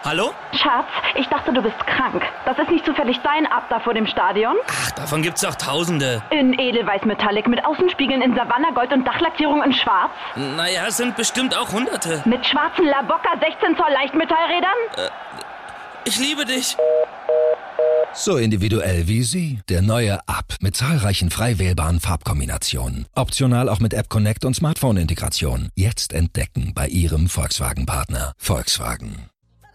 Hallo? Schatz, ich dachte, du bist krank. Das ist nicht zufällig dein Ab da vor dem Stadion? Ach, davon gibt's auch Tausende. In Edelweiß Metallic mit Außenspiegeln in Savanna-Gold und Dachlackierung in Schwarz? Naja, es sind bestimmt auch Hunderte. Mit schwarzen Labocca 16 Zoll Leichtmetallrädern? Ich liebe dich. So individuell wie Sie. Der neue Up mit zahlreichen frei wählbaren Farbkombinationen. Optional auch mit App Connect und Smartphone-Integration. Jetzt entdecken bei Ihrem Volkswagen-Partner. Volkswagen.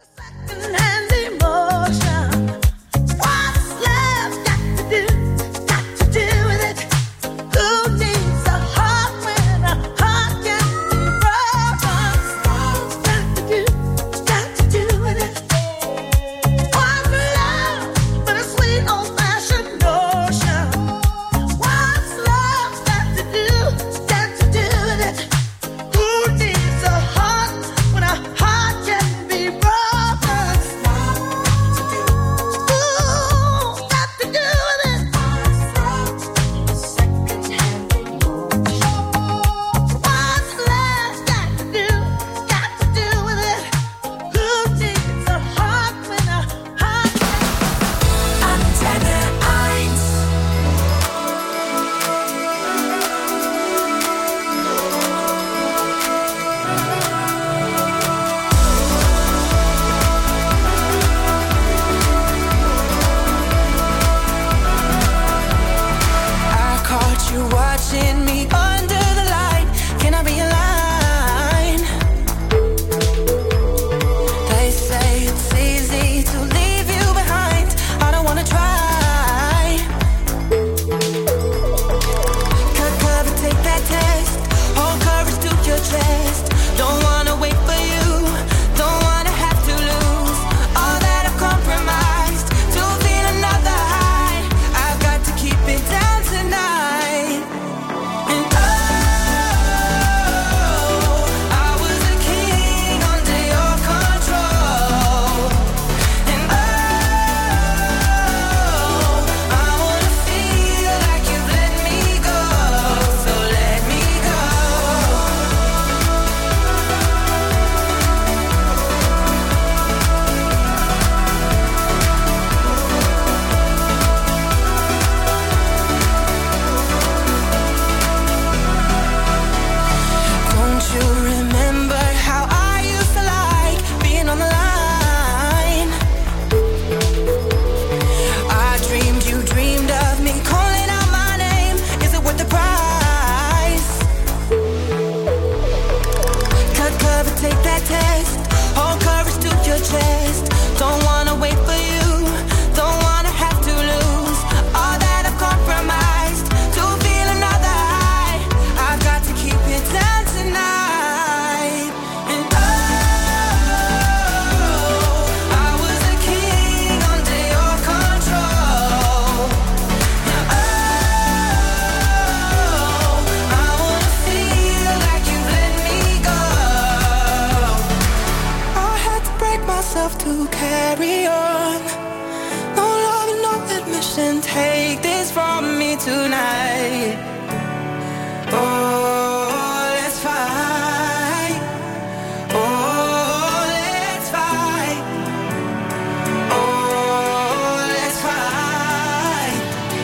To carry on, no love and no admission. Take this from me tonight. Oh, let's fight. Oh, let's fight. Oh, let's fight.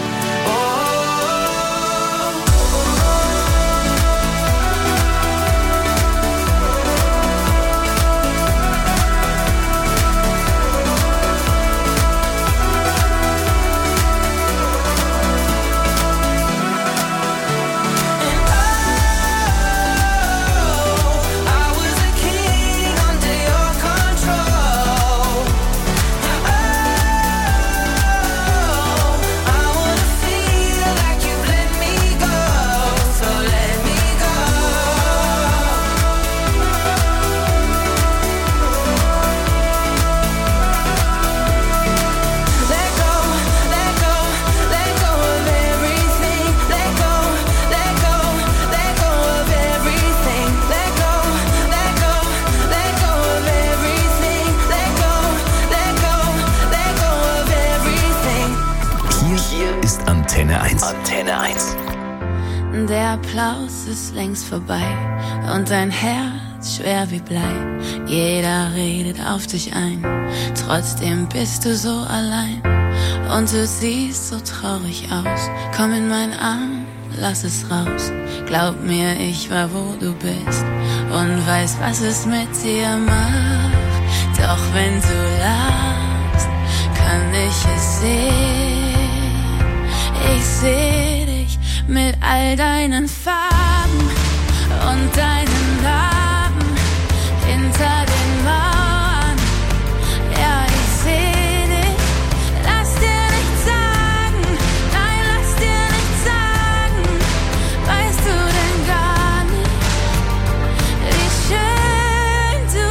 Antenne 1. Antenne 1. Der Applaus ist längst vorbei und dein Herz Herz schwer wie Blei. Jeder redet auf dich ein, trotzdem bist du so allein. Und du siehst so traurig aus. Komm in meinen Arm, lass es raus. Glaub mir, ich war wo du bist und weiß, was es mit dir macht. Doch wenn du lachst, kann ich es sehen. Ich seh dich mit all deinen Farben und deinen Narben hinter den Mauern. Ja, ich seh dich, lass dir nichts sagen. Nein, lass dir nichts sagen. Weißt du denn gar nicht, wie schön du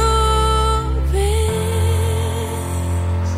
bist?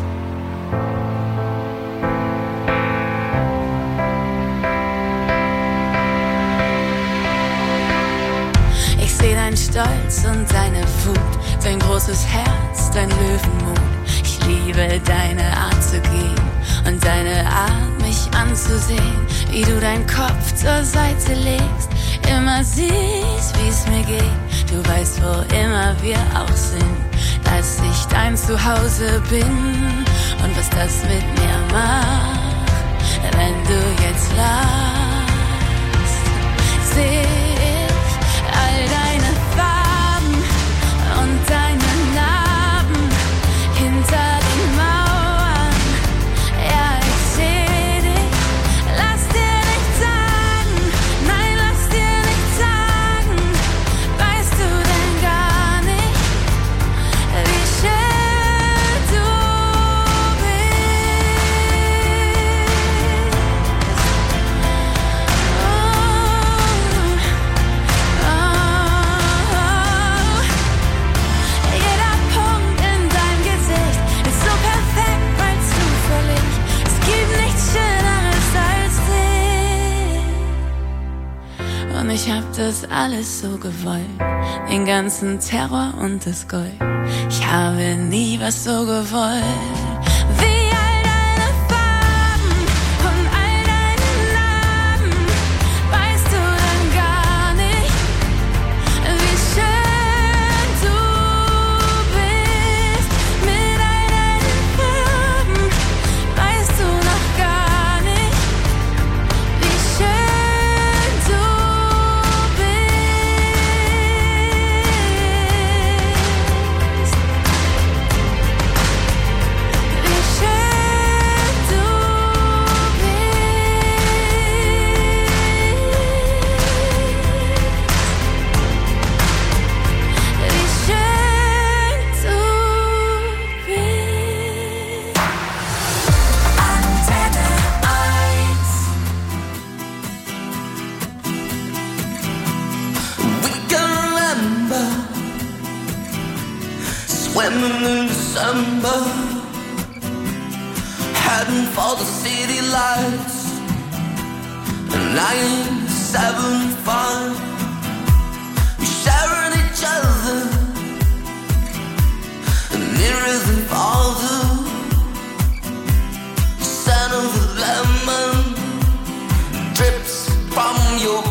Ich seh dein Stolz und deine Wut, dein großes Herz, dein Löwenmut. Ich liebe deine Art zu gehen und deine Art, mich anzusehen, wie du deinen Kopf zur Seite legst, immer siehst, wie's mir geht. Du weißt, wo immer wir auch sind, dass ich dein Zuhause bin und was das mit mir macht, wenn du jetzt lachst. Seh ich all deine Farben und deine Narben hinter den Mauern. Ja, ich seh dich, lass dir nichts sagen. Nein, lass dir nichts sagen. Weißt du denn gar nicht, wie schön du Jeder Punkt in deinem Gesicht ist so perfekt, weil zufällig. Es gibt nichts Schöneres als dich. Und ich hab das alles so gewollt, den ganzen Terror und das Gold. Ich habe nie was so gewollt. Wie all deine Farben und all deine Narben. Weißt du denn gar nicht, wie schön du bist? Mit all deinen Farben weißt du noch gar nicht, wie schön du bist. Wie schön du bist. Wie schön du bist. Antenne 1. We can remember swimming in December, heading for the city lights. 975, we sharing each other nearer than farther. Scent of the lemon drips from your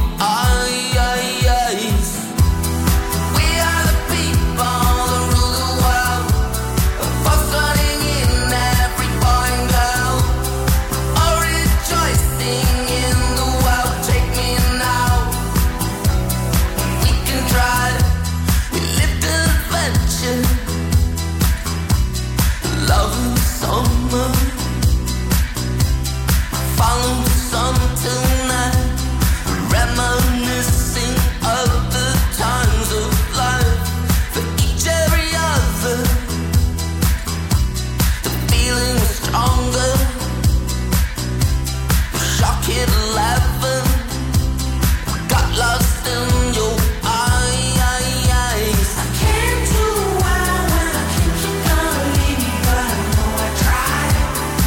eyes. We are the people that rule the world, fostering in every boy and girl, all rejoicing in the world. Take me now, we can try. We lived an adventure, love in the summer, follow the sun tonight, reminiscing of the times of life. For each every other, the feeling was stronger. Shock hit 11, got lost in your eyes. I came to a while when I think you're gonna leave me, but I know I tried.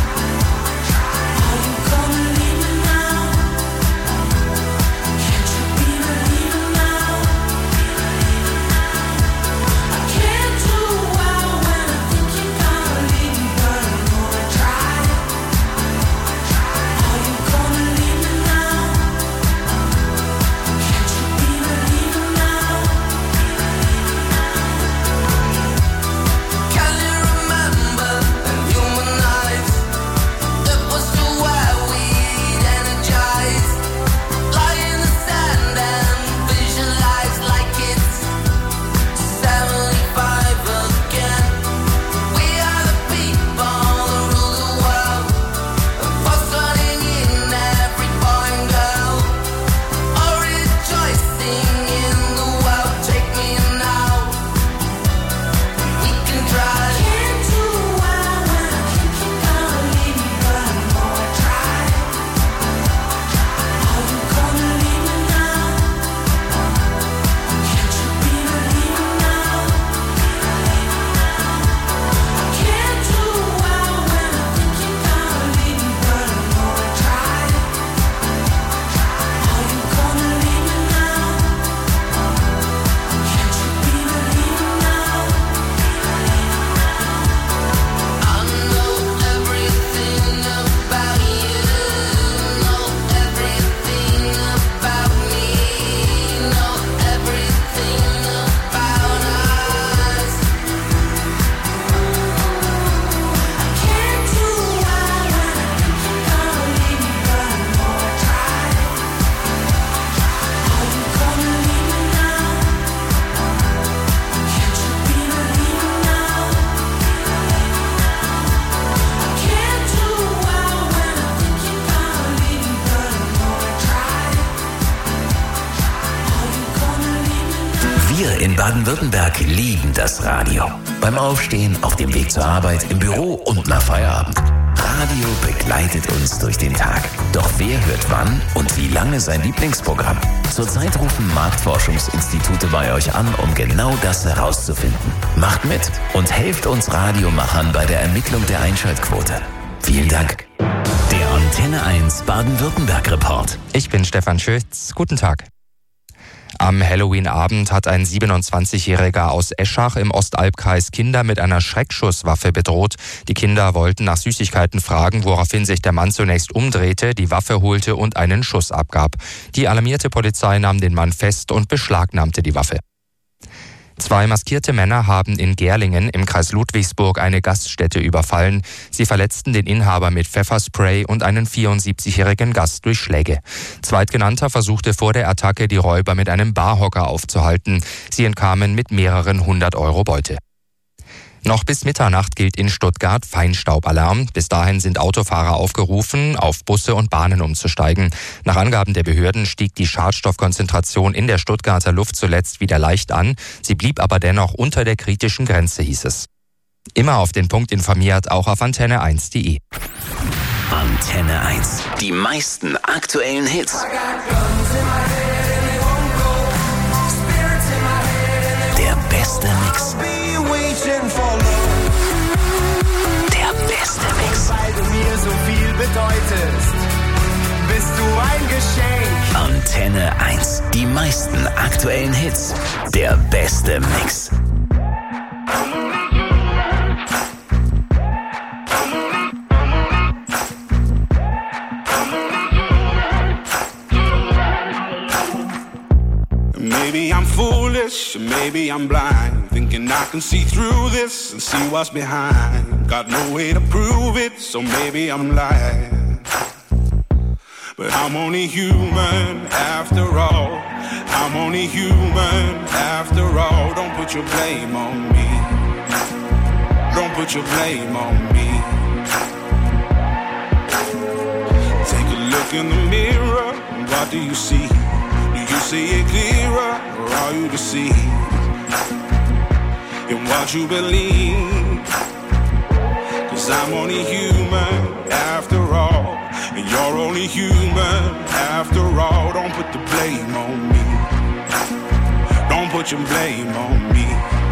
in Baden-Württemberg lieben das Radio. Beim Aufstehen, auf dem Weg zur Arbeit, im Büro und nach Feierabend. Radio begleitet uns durch den Tag. Doch wer hört wann und wie lange sein Lieblingsprogramm? Zurzeit rufen Marktforschungsinstitute bei euch an, um genau das herauszufinden. Macht mit und helft uns Radiomachern bei der Ermittlung der Einschaltquote. Vielen Dank. Der Antenne 1 Baden-Württemberg-Report. Ich bin Stefan Schütz. Guten Tag. Am Halloween-Abend hat ein 27-Jähriger aus Eschach im Ostalbkreis Kinder mit einer Schreckschusswaffe bedroht. Die Kinder wollten nach Süßigkeiten fragen, woraufhin sich der Mann zunächst umdrehte, die Waffe holte und einen Schuss abgab. Die alarmierte Polizei nahm den Mann fest und beschlagnahmte die Waffe. 2 maskierte Männer haben in Gerlingen im Kreis Ludwigsburg eine Gaststätte überfallen. Sie verletzten den Inhaber mit Pfefferspray und einen 74-jährigen Gast durch Schläge. Zweitgenannter versuchte vor der Attacke, die Räuber mit einem Barhocker aufzuhalten. Sie entkamen mit mehreren 100 Euro Beute. Noch bis Mitternacht gilt in Stuttgart Feinstaubalarm. Bis dahin sind Autofahrer aufgerufen, auf Busse und Bahnen umzusteigen. Nach Angaben der Behörden stieg die Schadstoffkonzentration in der Stuttgarter Luft zuletzt wieder leicht an. Sie blieb aber dennoch unter der kritischen Grenze, hieß es. Immer auf den Punkt informiert, auch auf antenne1.de. Antenne 1. Die meisten aktuellen Hits. Der beste Mix. Der beste Mix. Weil du mir so viel bedeutest, bist du ein Geschenk. Antenne 1. Die meisten aktuellen Hits. Der beste Mix. Maybe I'm foolish, maybe I'm blind, thinking I can see through this and see what's behind. Got no way to prove it, so maybe I'm lying. But I'm only human after all. I'm only human after all. Don't put your blame on me. Don't put your blame on me. Take a look in the mirror, what do you see? You see it clearer, or are you deceived in what you believe? 'Cause I'm only human after all, and you're only human after all. Don't put the blame on me. Don't put your blame on me.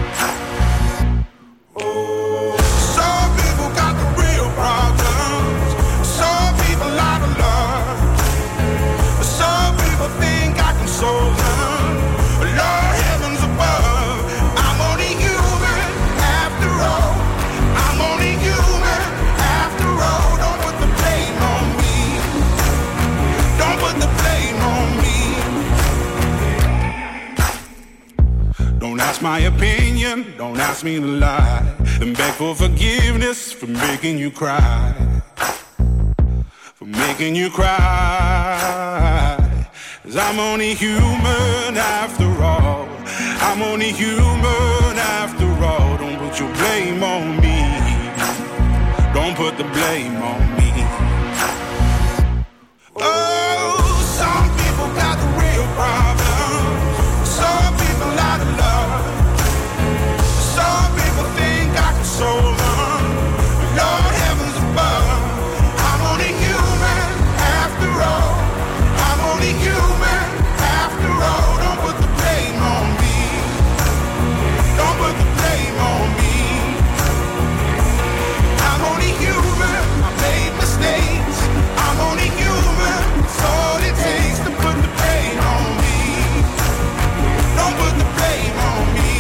Some people got the real problems. Some people out of love. Some people think I can solve them. Lord, heavens above, I'm only human after all. I'm only human after all. Don't put the blame on me. Don't put the blame on me. Don't ask my opinion, don't ask me to lie, and beg for forgiveness for making you cry. For making you cry. 'Cause I'm only human after all. I'm only human after all. Don't put your blame on me. Don't put the blame on me. Oh, some people got the real problems. Some people out of love. Some people think I can solve them. Lord, heavens above, I'm only human after all. I'm only human after all. Don't put the blame on me. Don't put the blame on me. I'm only human. I made mistakes. I'm only human. It's all it takes to put the blame on me. Don't put the blame on me.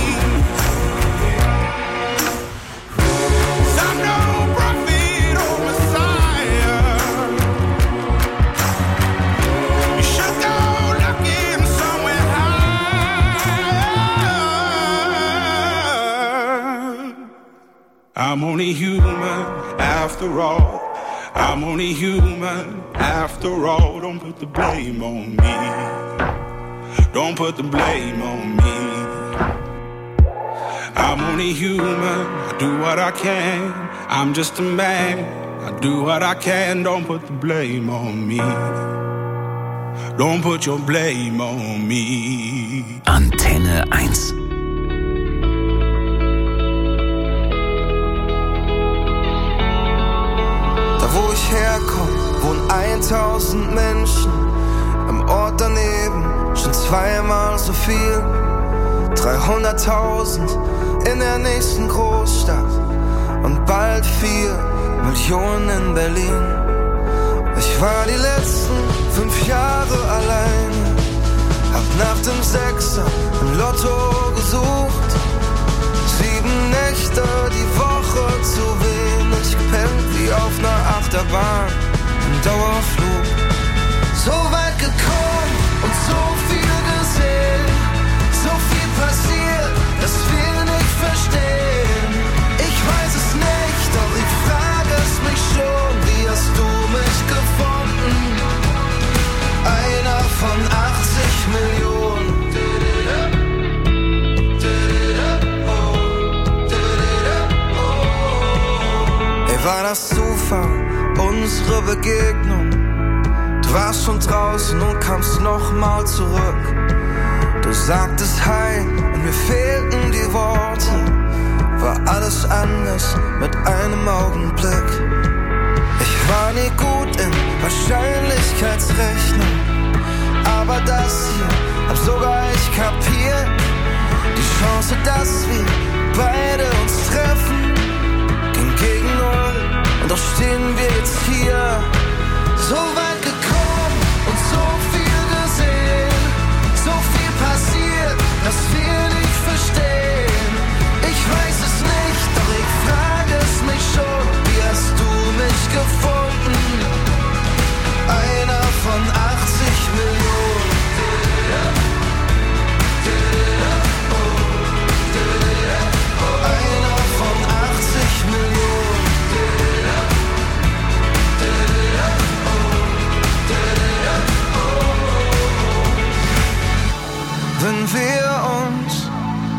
'Cause I'm no prophet or Messiah. You should go looking somewhere high. I'm only human after all. I'm only human after all. Don't put the blame on me. Don't put the blame on me. I'm only human. I do what I can. I'm just a man. I do what I can. Don't put the blame on me. Don't put your blame on me. Antenne 1. herkomme, wohnen 1000 Menschen. Am Ort daneben schon zweimal so viel. 300.000 in der nächsten Großstadt und bald 4 Millionen in Berlin. Ich war die letzten 5 Jahre alleine, hab nach dem Sechser im Lotto gesucht. 7 Nächte die Woche zu wenig gepennt, wie auf einer Achterbahn im Dauerflug. So weit gekommen und so viel gesehen, so viel passiert, dass wir nicht verstehen. Ich weiß es nicht, doch ich frage es mich schon, wie hast du mich gefunden? Einer von 80 Millionen. Ey, war das Zufall, unsere Begegnung? Du warst schon draußen und kamst nochmal zurück. Du sagtest Hi und mir fehlten die Worte. War alles anders mit einem Augenblick. Ich war nie gut in Wahrscheinlichkeitsrechnung, aber das hier hab sogar ich kapiert. Die Chance, dass wir beide uns treffen, ging gegen 0 und doch stehen wir jetzt hier. So weit gekommen und so viel gesehen, so viel passiert, dass wir nicht verstehen. Ich weiß es nicht, doch ich frage es mich schon, wie hast du mich gefunden? Einer von 80 Millionen. Einer von 80 Millionen. Wenn wir uns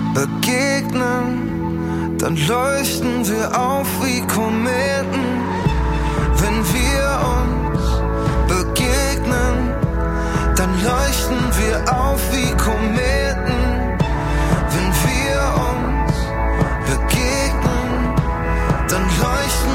begegnen, dann leuchten wir auf wie Kometen. Wenn wir uns begegnen, dann leuchten wir auf wie Kometen. Wenn wir uns begegnen, dann leuchten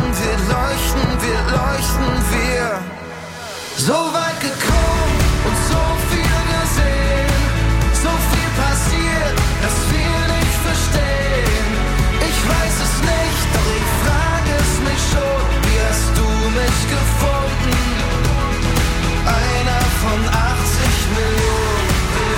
wir. So weit gekommen und so viel gesehen, so viel passiert, dass wir nicht verstehen. Ich weiß es nicht, doch ich frage es mich schon, wie hast du mich gefunden? Einer von 80 Millionen.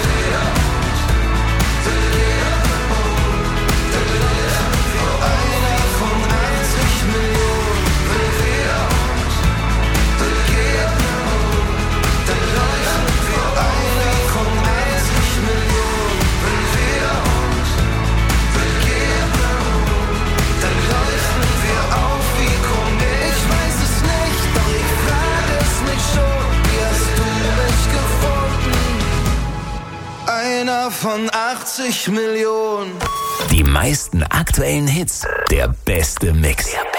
Einer von 80 Millionen. Wenn wir uns begegnen, dann leuchten wir. Einer von 80 Millionen. Wenn wir uns begegnen, dann leuchten wir auf wie Kometen. Ich weiß es nicht, doch ich frage es mich schon, wie hast du mich gefunden? Einer von 80 Millionen. Die meisten aktuellen Hits, der beste Mix.